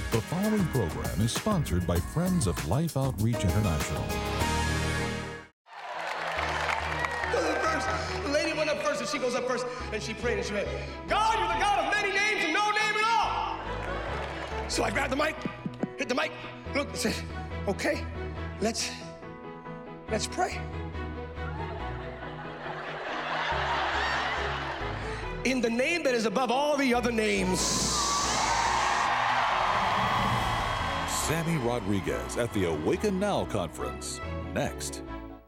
The following program is sponsored by Friends of Life Outreach International. The lady went up first, and she goes up first, and she prayed, and she went, God, you're the God of many names and no name at all. So I grabbed the mic, hit the mic, looked, and said, okay, let's pray. In the name that is above all the other names. Sammy Rodriguez at the Awaken Now Conference. Next.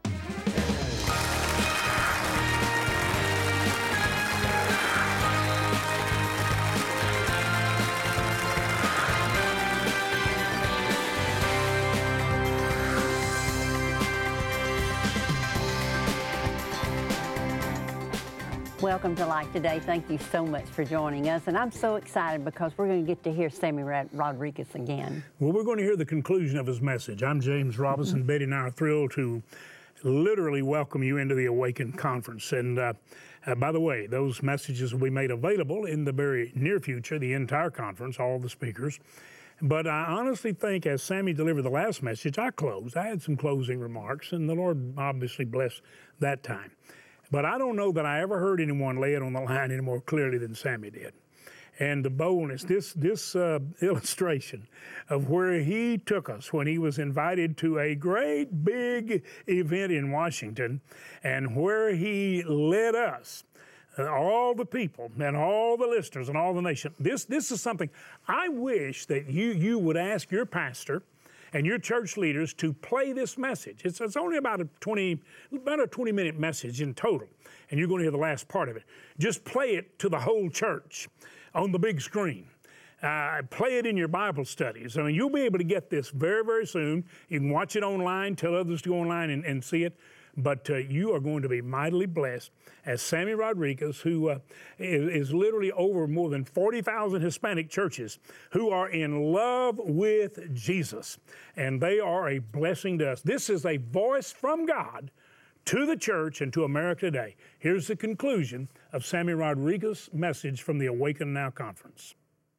Welcome to Life Today. Thank you so much for joining us. And I'm so excited because we're going to get to hear Sammy Rodriguez again. Well, we're going to hear the conclusion of his message. I'm James Robinson. Betty and I are thrilled to literally welcome you into the Awaken Conference. And by the way, those messages will be made available in the very near future, the entire conference, all the speakers. But I honestly think as Sammy delivered the last message, I had some closing remarks, and the Lord obviously blessed that time. But I don't know that I ever heard anyone lay it on the line any more clearly than Sammy did. And the boldness, this illustration of where he took us when he was invited to a great big event in Washington, and where he led us, all the people and all the listeners and all the nation. This is something I wish that you would ask your pastor and your church leaders to play this message. It's only about a 20-minute message in total, and you're going to hear the last part of it. Just play it to the whole church on the big screen. Play it in your Bible studies. I mean, you'll be able to get this very, very soon. You can watch it online, tell others to go online and see it. But you are going to be mightily blessed as Sammy Rodriguez, who is literally over more than 40,000 Hispanic churches who are in love with Jesus. And they are a blessing to us. This is a voice from God to the church and to America today. Here's the conclusion of Sammy Rodriguez's message from the Awaken Now Conference.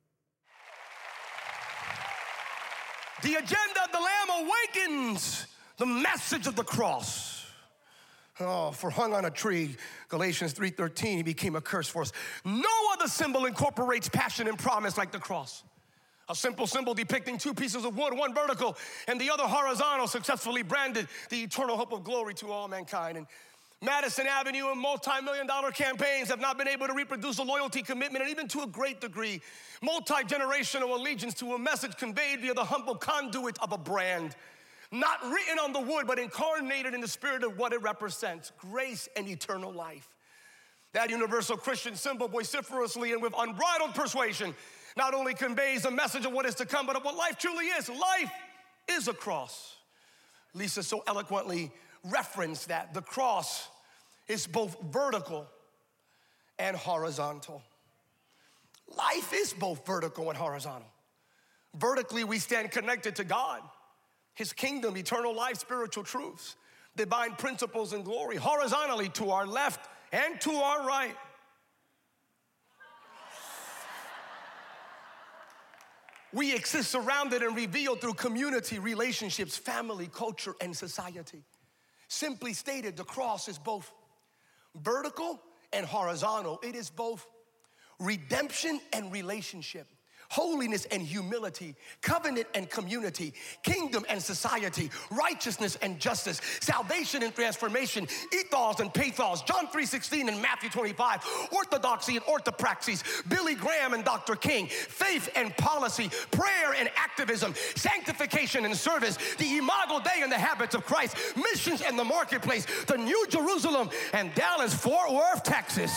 The agenda of the Lamb awakens the message of the cross. Oh, for hung on a tree, Galatians 3:13, he became a curse for us. No other symbol incorporates passion and promise like the cross. A simple symbol depicting two pieces of wood, one vertical and the other horizontal, successfully branded the eternal hope of glory to all mankind. And Madison Avenue and multi-million-dollar campaigns have not been able to reproduce a loyalty commitment and even to a great degree, multi-generational allegiance to a message conveyed via the humble conduit of a brand. Not written on the wood, but incarnated in the spirit of what it represents, grace and eternal life. That universal Christian symbol vociferously and with unbridled persuasion not only conveys a message of what is to come, but of what life truly is. Life is a cross. Lisa so eloquently referenced that. The cross is both vertical and horizontal. Life is both vertical and horizontal. Vertically, we stand connected to God, His kingdom, eternal life, spiritual truths, divine principles and glory. Horizontally, to our left and to our right. We exist surrounded and revealed through community, relationships, family, culture, and society. Simply stated, the cross is both vertical and horizontal. It is both redemption and relationship, holiness and humility, covenant and community, kingdom and society, righteousness and justice, salvation and transformation, ethos and pathos, John 3:16 and Matthew 25, orthodoxy and orthopraxis, Billy Graham and Dr. King, faith and policy, prayer and activism, sanctification and service, the Imago Dei and the habits of Christ, missions and the marketplace, the New Jerusalem and Dallas, Fort Worth, Texas.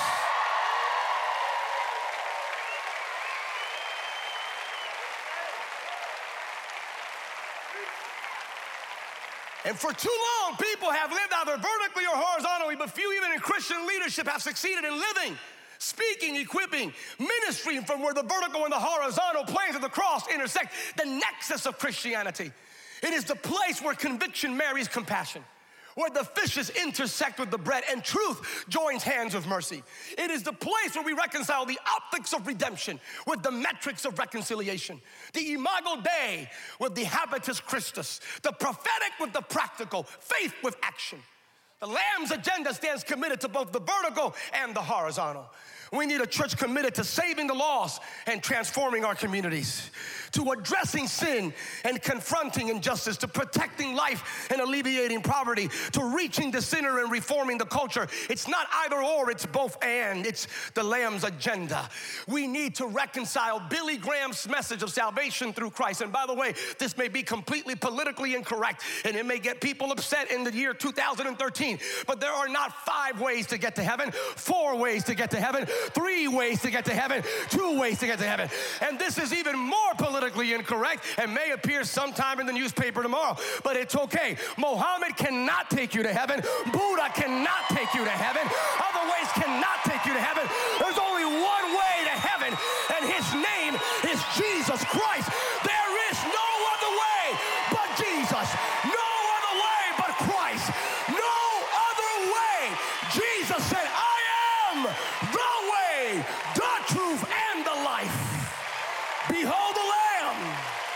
And for too long, people have lived either vertically or horizontally, but few even in Christian leadership have succeeded in living, speaking, equipping, ministry from where the vertical and the horizontal planes of the cross intersect, the nexus of Christianity. It is the place where conviction marries compassion, where the fishes intersect with the bread and truth joins hands with mercy. It is the place where we reconcile the optics of redemption with the metrics of reconciliation, the imago Dei with the habitus Christus, the prophetic with the practical, faith with action. The Lamb's agenda stands committed to both the vertical and the horizontal. We need a church committed to saving the lost and transforming our communities, to addressing sin and confronting injustice, to protecting life and alleviating poverty, to reaching the sinner and reforming the culture. It's not either or, it's both and. It's the Lamb's agenda. We need to reconcile Billy Graham's message of salvation through Christ. And by the way, this may be completely politically incorrect, and it may get people upset in the year 2013, but there are not 5 ways to get to heaven, 4 ways to get to heaven, 3 ways to get to heaven, 2 ways to get to heaven. And this is even more politically incorrect and may appear sometime in the newspaper tomorrow, but it's okay. Mohammed cannot take you to heaven. Buddha cannot take you to heaven. Other ways cannot take you to heaven. There's only one way to heaven, and his name is Jesus Christ. There is no other way but Jesus. No other way but Christ. No other way. Jesus said, I am the way, the truth, and the life. Behold the Lamb.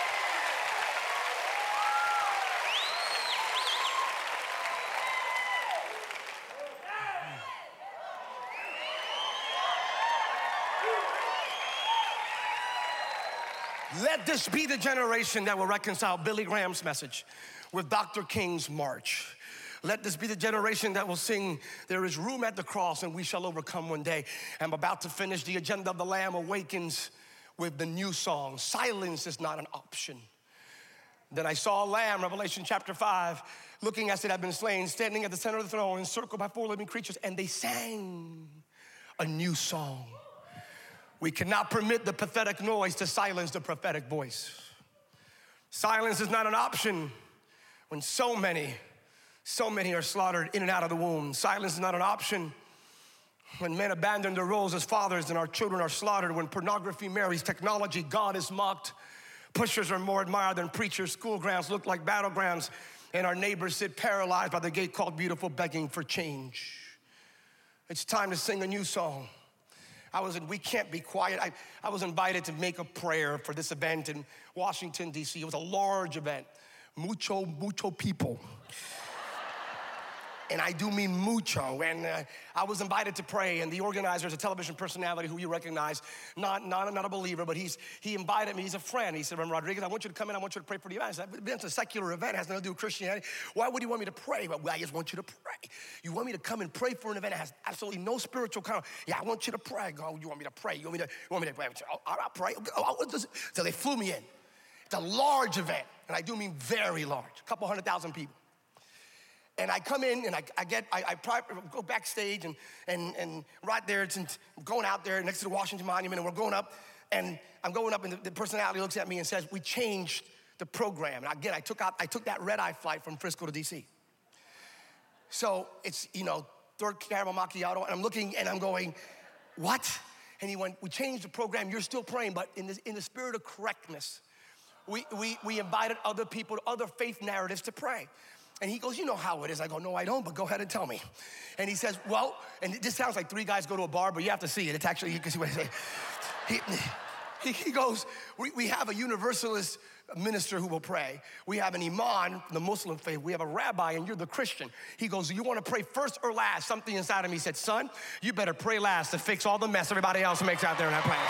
Let this be the generation that will reconcile Billy Graham's message with Dr. King's march. Let this be the generation that will sing, there is room at the cross and we shall overcome one day. I'm about to finish. The agenda of the Lamb awakens with the new song, silence is not an option. Then I saw a lamb, Revelation chapter 5, looking as it had been slain, standing at the center of the throne, encircled by 4 living creatures, and they sang a new song. We cannot permit the pathetic noise to silence the prophetic voice. Silence is not an option when so many are slaughtered in and out of the womb. Silence is not an option when men abandon their roles as fathers and our children are slaughtered. When pornography marries technology, God is mocked. Pushers are more admired than preachers. School grounds look like battlegrounds, and our neighbors sit paralyzed by the gate called beautiful, begging for change. It's time to sing a new song. We can't be quiet. I was invited to make a prayer for this event in Washington, D.C. It was a large event, mucho people. And I do mean mucho. And I was invited to pray, and the organizer is a television personality who you recognize, not a believer, but he invited me. He's a friend. He said, Reverend Rodriguez, I want you to come in. I want you to pray for the event. I said, it's a secular event. It has nothing to do with Christianity. Why would you want me to pray? Well, I just want you to pray. You want me to come and pray for an event that has absolutely no spiritual content. Yeah, I want you to pray. God, you want me to pray? You want me to pray? I'll pray. So they flew me in. It's a large event, and I do mean very large, a couple 100,000 people. And I come in and I go backstage and right there, I'm going out there next to the Washington Monument, and we're going up, and I'm going up, and the personality looks at me and says, we changed the program. And again, I took that red-eye flight from Frisco to DC. So it's, third caramel macchiato, and I'm looking and I'm going, what? And he went, we changed the program. You're still praying, but in the spirit of correctness, we invited other people, other faith narratives to pray. And he goes, you know how it is. I go, no, I don't, but go ahead and tell me. And he says, well, and this sounds like 3 guys go to a bar, but you have to see it. It's actually, you can see what I say. He goes, we have a universalist minister who will pray. We have an imam, the Muslim faith. We have a rabbi, and you're the Christian. He goes, do you want to pray first or last? Something inside of me said, son, you better pray last to fix all the mess everybody else makes out there in that place.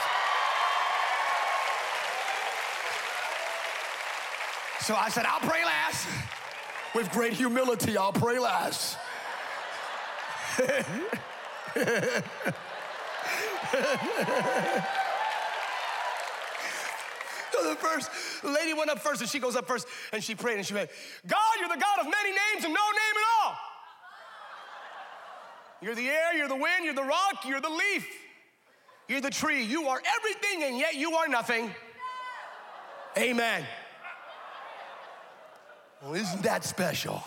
So I said, I'll pray last. With great humility, I'll pray last. So the lady went up first, and she goes up first, and she prayed, and she went, God, you're the God of many names and no name at all. You're the air, you're the wind, you're the rock, you're the leaf. You're the tree. You are everything, and yet you are nothing. Amen. Well, isn't that special?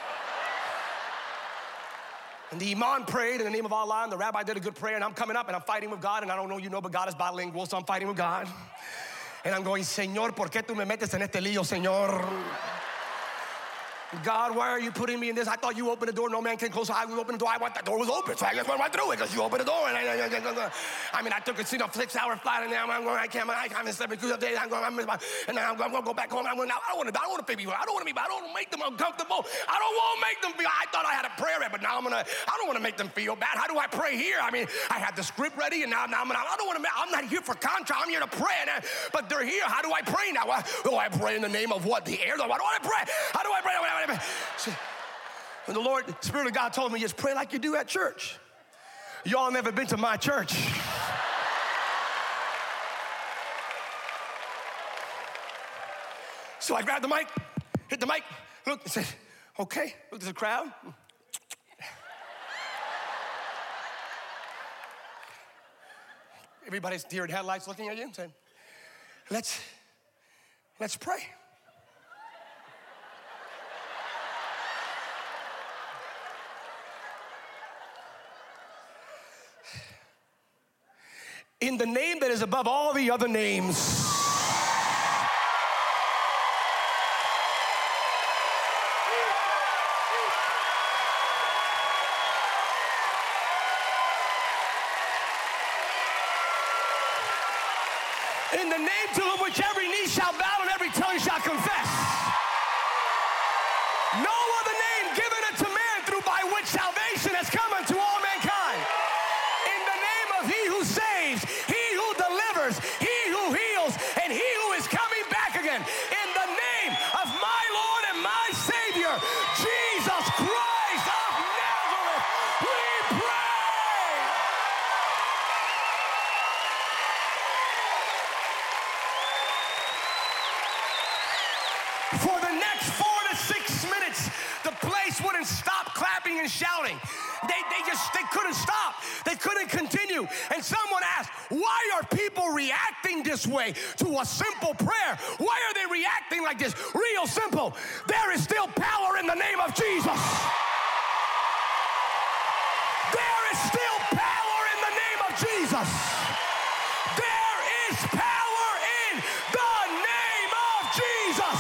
And the imam prayed in the name of Allah, and the rabbi did a good prayer, and I'm coming up, and I'm fighting with God, and I don't know but God is bilingual, so I'm fighting with God. And I'm going, Señor, ¿por qué tú me metes en este lío, Señor? God, why are you putting me in this? I thought you opened the door, no man can close. I will open the door. I want that door was open, so I just went right through it because you opened the door. And I took a 6-hour flight, and now I'm going. I can't 72 days. I'm going. And now I'm going to go back home. I don't want to pay people. I don't want to make them uncomfortable. I don't want to make them feel. I thought I had a prayer ready, but now I don't want to make them feel bad. How do I pray here? I mean, I had the script ready, and now I'm not here for contract. I'm here to pray. But they're here. How do I pray now? Do I pray in the name of what? The air? Why do I pray? How do I pray? And the Lord, Spirit of God told me, just pray like you do at church. Y'all never been to my church. So I grabbed the mic, hit the mic, looked and said, okay, looked at the crowd. Everybody's deer in headlights looking at you and saying, let's pray. In the name that is above all the other names. In the name to which every knee shall bow and every tongue shall confess. No other name given unto man through by which salvation has come unto all mankind. In the name of he who saves, he who delivers, he who heals, and he who is coming back again. In the name of my Lord and my Savior, Jesus Christ of Nazareth, we pray. For the next 4 to 6 minutes, the place wouldn't stop clapping and shouting. They couldn't stop. They couldn't continue. And someone asked, why are people reacting this way to a simple prayer? Why are they reacting like this? Real simple. There is still power in the name of Jesus. There is still power in the name of Jesus. There is power in the name of Jesus.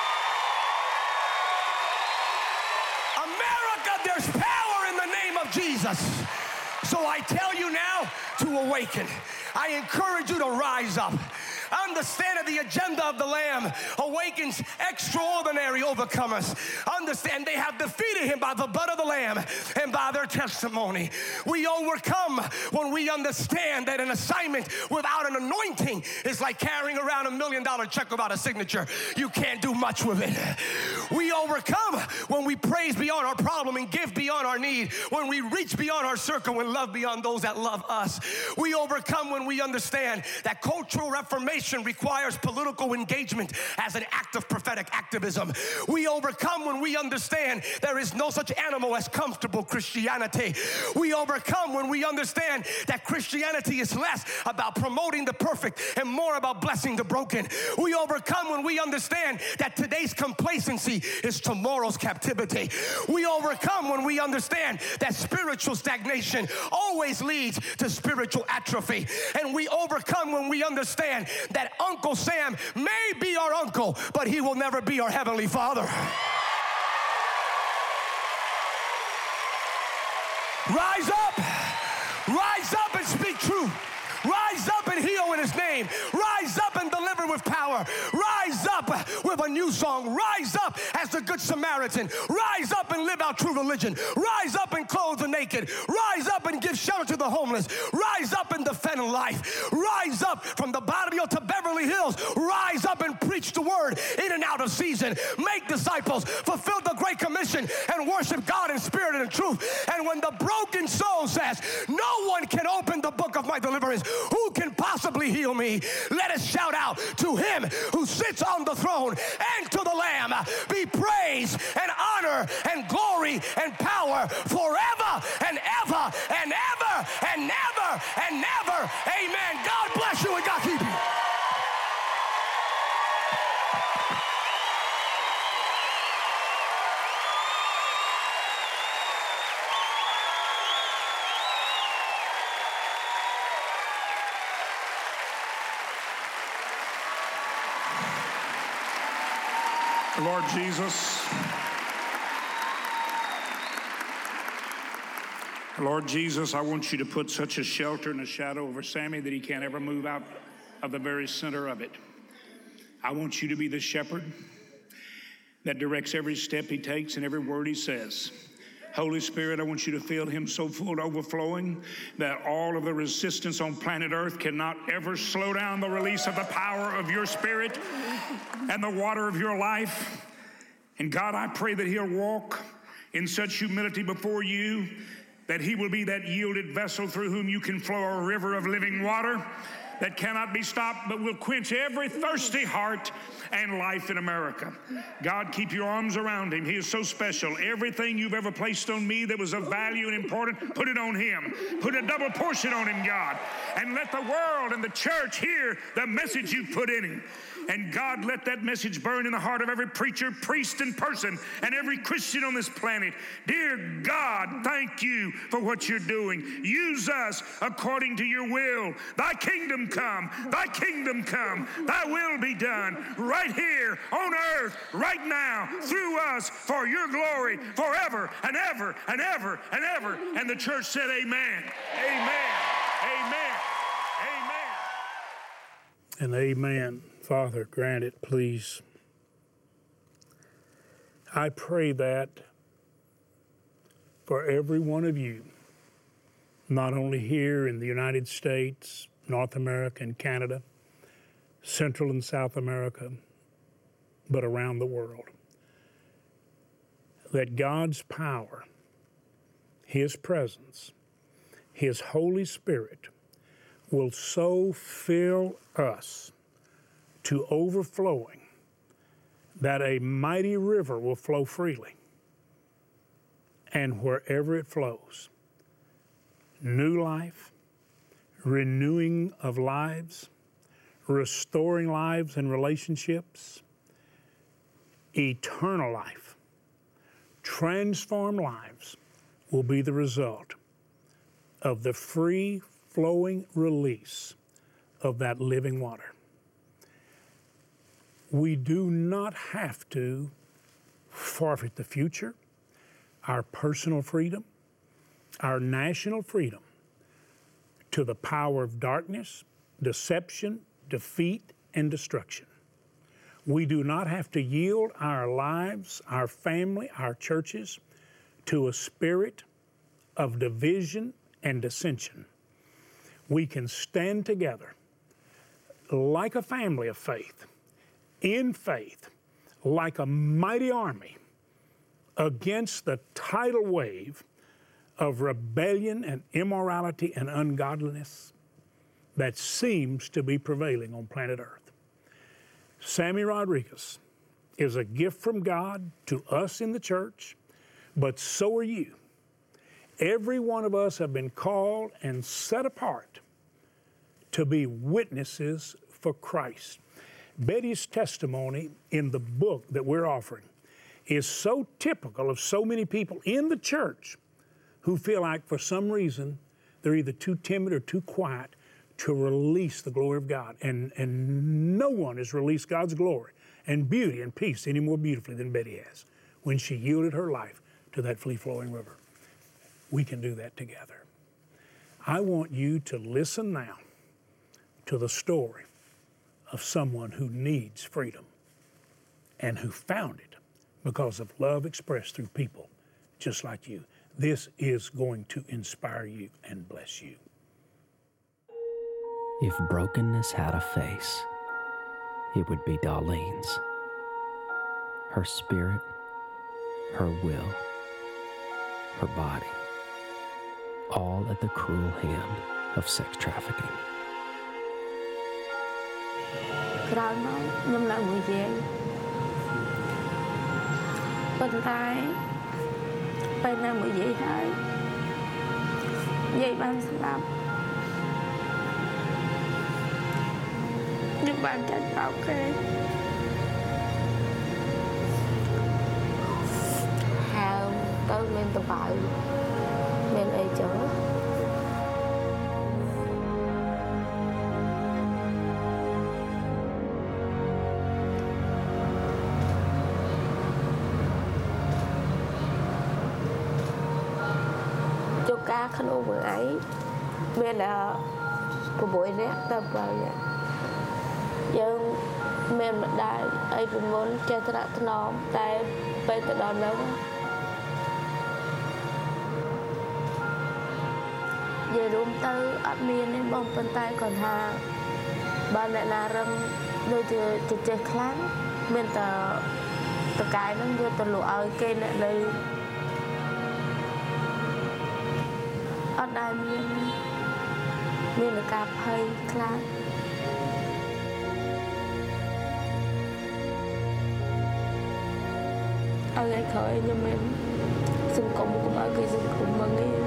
America, there's power in the name of Jesus. So I tell you now to awaken. I encourage you to rise up. Understand that the agenda of the Lamb awakens extraordinary overcomers. Understand they have defeated him by the blood of the Lamb and by their testimony. We overcome when we understand that an assignment without an anointing is like carrying around $1 million check without a signature. You can't do much with it. We overcome when we praise beyond our problem and give beyond our need. When we reach beyond our circle and love beyond those that love us. We overcome when we understand that cultural reformation requires political engagement as an act of prophetic activism. We overcome when we understand there is no such animal as comfortable Christianity. We overcome when we understand that Christianity is less about promoting the perfect and more about blessing the broken. We overcome when we understand that today's complacency is tomorrow's captivity. We overcome when we understand that spiritual stagnation always leads to spiritual atrophy. And we overcome when we understand that Uncle Sam may be our uncle, but he will never be our Heavenly Father. Rise up and speak truth. Rise up and heal in his name. Rise up and deliver with power. Rise up with a new song. Rise up as the Good Samaritan. Rise up and live out true religion. Rise up and clothe the naked. Rise up and give shelter to the homeless. Rise up and defend life. Rise up from the Barrio to Beverly Hills. Rise up and preach the word in and out of season. Make disciples. Fulfill the Great Commission and worship God in spirit and in truth. And when the broken soul says, no one can open the book of my deliverance, who can possibly heal me? Let us shout out to him who sits on the throne and to the Lamb be praise and honor and glory and power forever and ever and ever and never and never. Amen. God bless you and God keep you. Lord Jesus, Lord Jesus, I want you to put such a shelter and a shadow over Sammy that he can't ever move out of the very center of it. I want you to be the shepherd that directs every step he takes and every word he says. Holy Spirit, I want you to fill him so full to overflowing that all of the resistance on planet Earth cannot ever slow down the release of the power of your Spirit and the water of your life. And God, I pray that he'll walk in such humility before you that he will be that yielded vessel through whom you can flow a river of living water that cannot be stopped, but will quench every thirsty heart and life in America. God, keep your arms around him. He is so special. Everything you've ever placed on me that was of value and important, put it on him. Put a double portion on him, God. And let the world and the church hear the message you've put in him. And God, let that message burn in the heart of every preacher, priest, and person, and every Christian on this planet. Dear God, thank you for what you're doing. Use us according to your will. Thy kingdom come, thy kingdom come, thy will be done right here on earth, right now, through us, for your glory, forever and ever and ever and ever. And the church said, amen, amen, amen, amen. And amen. Father, grant it, please. I pray that for every one of you, not only here in the United States, North America and Canada, Central and South America, but around the world, that God's power, his presence, his Holy Spirit will so fill us to overflowing that a mighty river will flow freely. And wherever it flows, new life, renewing of lives, restoring lives and relationships, eternal life, transformed lives will be the result of the free flowing release of that living water. We do not have to forfeit the future, our personal freedom, our national freedom to the power of darkness, deception, defeat, and destruction. We do not have to yield our lives, our family, our churches to a spirit of division and dissension. We can stand together like a family of faith, in faith, like a mighty army against the tidal wave of rebellion and immorality and ungodliness that seems to be prevailing on planet Earth. Sammy Rodriguez is a gift from God to us in the church, but so are you. Every one of us have been called and set apart to be witnesses for Christ. Betty's testimony in the book that we're offering is so typical of so many people in the church who feel like for some reason they're either too timid or too quiet to release the glory of God. And no one has released God's glory and beauty and peace any more beautifully than Betty has when she yielded her life to that free-flowing river. We can do that together. I want you to listen now to the story of someone who needs freedom and who found it because of love expressed through people just like you. This is going to inspire you and bless you. If brokenness had a face, it would be Darlene's. Her spirit, her will, her body, all at the cruel hand of sex trafficking. ក្រោយមកខ្ញុំនៅមួយយាយប៉ុន្តែពេលណាមួយយាយហើយយាយបានស្លាប់ខ្ញុំបានចាត់បោកគេហើមទៅមានតបៅមានអីចឹង ខក្នុងមួយឯងមាន6នាក់ទៅ7នាក់យើងមានម្ដាយអីពីមុនចេះត្រាក់ថ្នមតែពេលទៅដល់នោះនិយាយរួមទៅអត់មានទេបងប៉ុន្តែគាត់ថាបើអ្នកណារឹងដូចជាចេះខ្លាំងមានតែតកែហ្នឹងយកទៅលក់ឲ្យគេអ្នកនៅអត់ដែលមានការភ័យខ្លាចឲ្យក្រោយខ្ញុំមានសង្គមកុំឲ្យគេសង្គមមកនេះ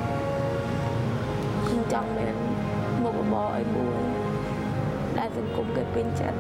ខ្ញុំចង់មានមុខរបរអីមួយដែលសង្គមគេពេញចិត្ត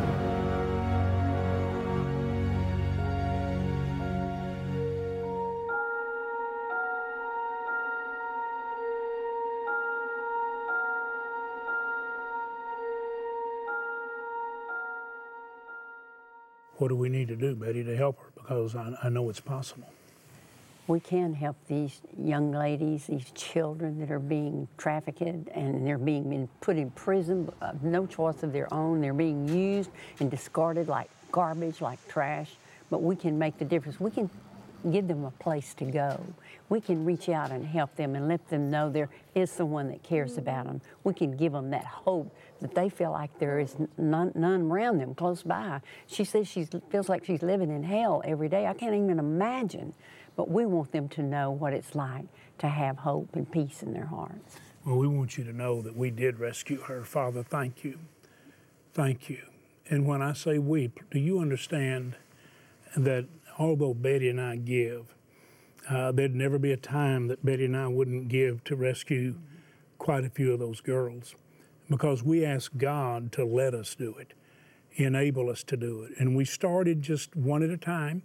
What do we need to do, Betty, to help her? Because I know it's possible. We can help these young ladies, these children that are being trafficked and they're being put in prison of no choice of their own. They're being used and discarded like garbage, like trash. But we can make the difference. We can give them a place to go. We can reach out and help them and let them know there is someone that cares about them. We can give them that hope that they feel like there is none around them close by. She says she feels like she's living in hell every day. I can't even imagine. But we want them to know what it's like to have hope and peace in their hearts. Well, we want you to know that we did rescue her. Father, thank you. Thank you. And when I say we, do you understand that although Betty and I give, there'd never be a time that Betty and I wouldn't give to rescue quite a few of those girls, because we asked God to let us do it, enable us to do it. And we started just one at a time,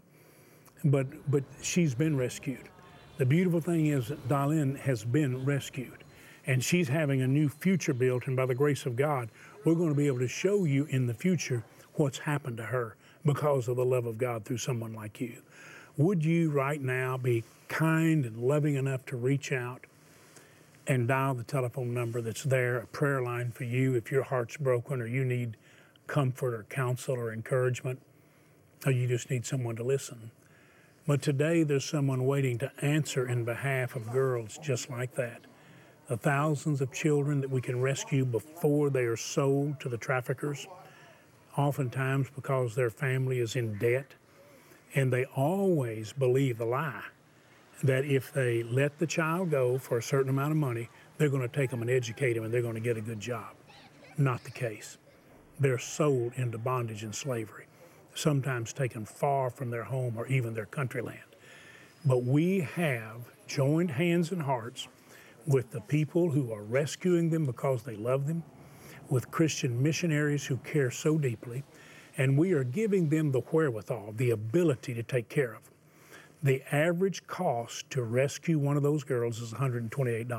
but she's been rescued. The beautiful thing is that Darlene has been rescued, and she's having a new future built, and by the grace of God, we're going to be able to show you in the future what's happened to her because of the love of God through someone like you. Would you right now be kind and loving enough to reach out and dial the telephone number that's there, a prayer line for you if your heart's broken or you need comfort or counsel or encouragement, or you just need someone to listen. But today there's someone waiting to answer in behalf of girls just like that. The thousands of children that we can rescue before they are sold to the traffickers, oftentimes because their family is in debt, and they always believe the lie that if they let the child go for a certain amount of money, they're going to take them and educate them and they're going to get a good job. Not the case. They're sold into bondage and slavery, sometimes taken far from their home or even their country land. But we have joined hands and hearts with the people who are rescuing them because they love them, with Christian missionaries who care so deeply, and we are giving them the wherewithal, the ability to take care of them. The average cost to rescue one of those girls is $128,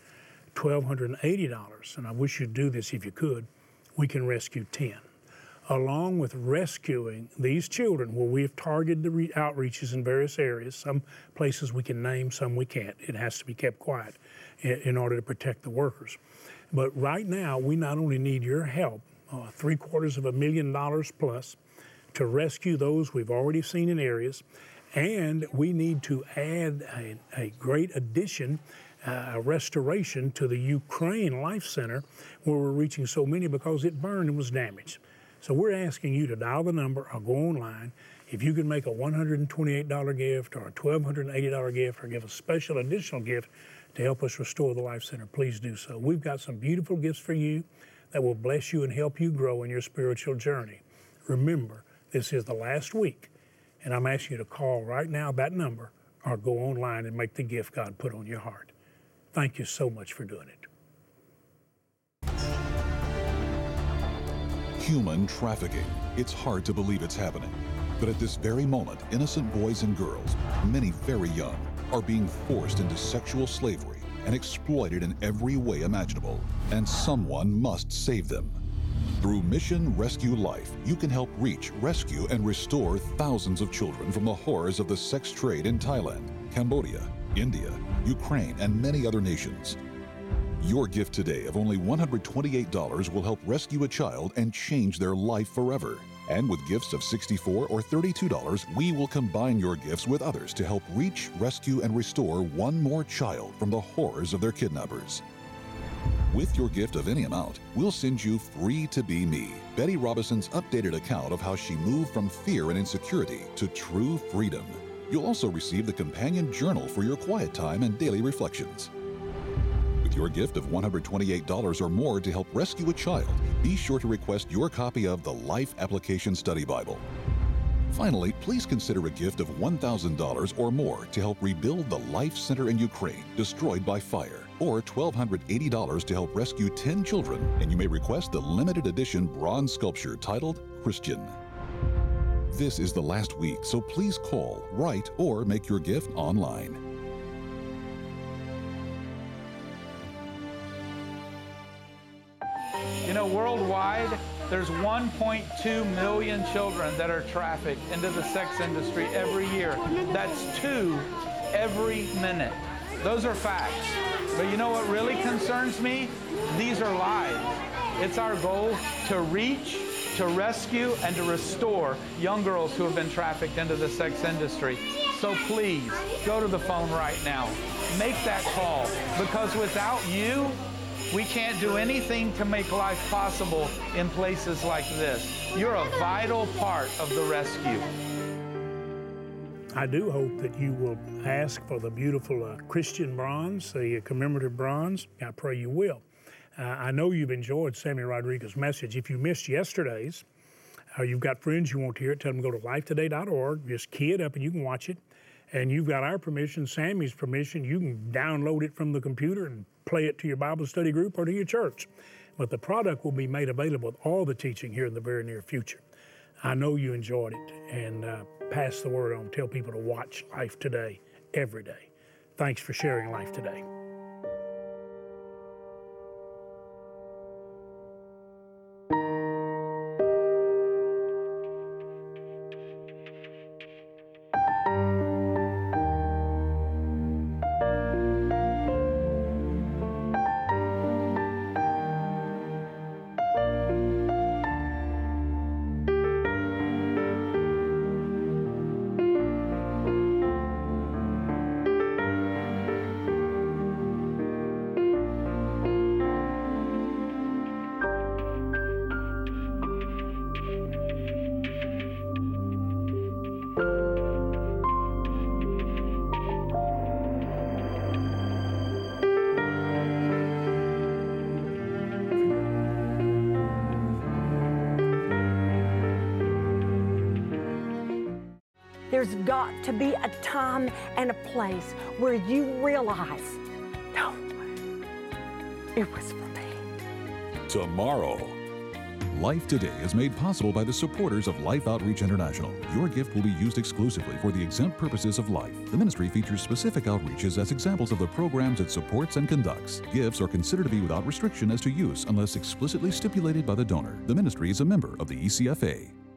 $1,280, and I wish you'd do this if you could. We can rescue 10. Along with rescuing these children, where we've targeted the outreaches in various areas, some places we can name, some we can't. It has to be kept quiet in order to protect the workers. But right now, we not only need your help, $750,000 plus, to rescue those we've already seen in areas, and we need to add a great addition, a restoration to the Ukraine Life Center, where we're reaching so many because it burned and was damaged. So we're asking you to dial the number or go online. If you can make a $128 gift or a $1,280 gift or give a special additional gift to help us restore the Life Center, please do so. We've got some beautiful gifts for you that will bless you and help you grow in your spiritual journey. Remember, this is the last week, and I'm asking you to call right now that number or go online and make the gift God put on your heart. Thank you so much for doing it. Human trafficking. It's hard to believe it's happening. But at this very moment, innocent boys and girls, many very young, are being forced into sexual slavery and exploited in every way imaginable. And someone must save them. Through Mission Rescue Life, you can help reach, rescue, and restore thousands of children from the horrors of the sex trade in Thailand, Cambodia, India, Ukraine, and many other nations. Your gift today of only $128 will help rescue a child and change their life forever. And with gifts of $64 or $32, we will combine your gifts with others to help reach, rescue, and restore one more child from the horrors of their kidnappers. With your gift of any amount, we'll send you Free to Be Me, Betty Robison's updated account of how she moved from fear and insecurity to true freedom. You'll also receive the companion journal for your quiet time and daily reflections. With your gift of $128 or more to help rescue a child, be sure to request your copy of the Life Application Study Bible. Finally, please consider a gift of $1,000 or more to help rebuild the Life Center in Ukraine, destroyed by fire, or $1,280 to help rescue 10 children, and you may request the limited edition bronze sculpture titled Christian. This is the last week, so please call, write, or make your gift online. You know, worldwide, there's 1.2 million children that are trafficked into the sex industry every year. That's 2 every minute. Those are facts. But you know what really concerns me? These are lives. It's our goal to reach, to rescue, and to restore young girls who have been trafficked into the sex industry. So please, go to the phone right now. Make that call, because without you, we can't do anything to make life possible in places like this. You're a vital part of the rescue. I do hope that you will ask for the beautiful Christian bronze, the commemorative bronze. I pray you will. I know you've enjoyed Sammy Rodriguez's message. If you missed yesterday's, or you've got friends you want to hear it, tell them to go to lifetoday.org, just key it up and you can watch it. And you've got our permission, Sammy's permission. You can download it from the computer and play it to your Bible study group or to your church. But the product will be made available with all the teaching here in the very near future. I know you enjoyed it, and pass the word on. Tell people to watch Life Today every day. Thanks for sharing Life Today. There's got to be a time and a place where you realize, no, it was for me. Tomorrow. Life Today is made possible by the supporters of Life Outreach International. Your gift will be used exclusively for the exempt purposes of life. The ministry features specific outreaches as examples of the programs it supports and conducts. Gifts are considered to be without restriction as to use unless explicitly stipulated by the donor. The ministry is a member of the ECFA.